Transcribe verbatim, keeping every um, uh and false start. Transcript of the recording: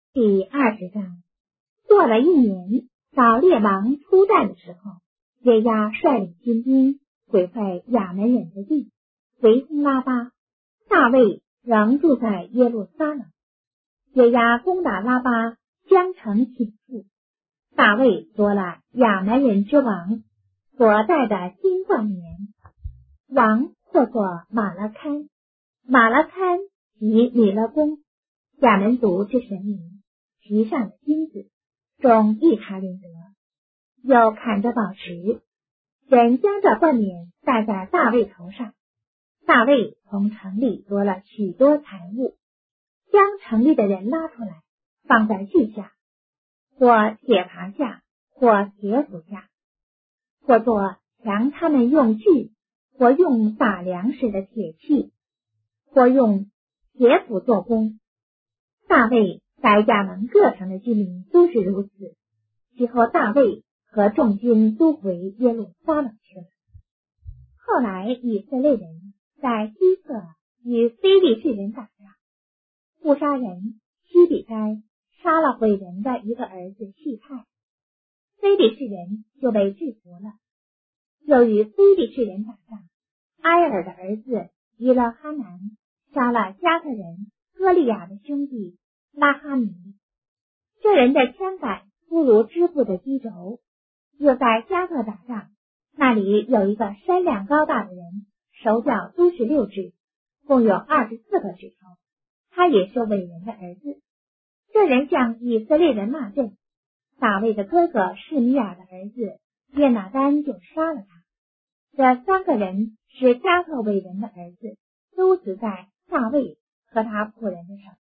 第二十章。过了一年，到列王出战的时候，约押率领军兵毁坏亚门人的地，围攻拉巴。大卫仍住在耶路撒冷。约押攻打拉巴，将城倾覆。大卫夺了亚门人之王所戴的金冠冕，王或作马拉堪。马拉堪即米勒公，亚门族之神明，其上的金子，中一卡林德，又砍着宝石，人将这冠冕戴在大卫头上。大卫从城里夺了许多财物，将城里的人拉出来，放在锯下，或铁耙下，或铁斧下，或做强他们用锯，或用打粮食的铁器，或用铁斧做工。大卫在亚门各城的居民都是如此。其后大卫和众军都回耶路撒冷去了。后来以色列人在基色与非利士人打仗，户沙人西比该杀了毁人的一个儿子细泰，非利士人就被制服了。又与非利士人打仗，埃尔的儿子伊勒哈南杀了加特人歌利亚的兄弟拉哈米，这人的枪杆突如织布的机轴。又在加特打仗，那里有一个身量高大的人，手脚都是六指，共有二十四个指头，他也是伟人的儿子。这人向以色列人骂阵，大卫的哥哥示米亚的儿子约拿单就杀了他。这三个人是加特伟人的儿子，都死在大卫和他仆人的手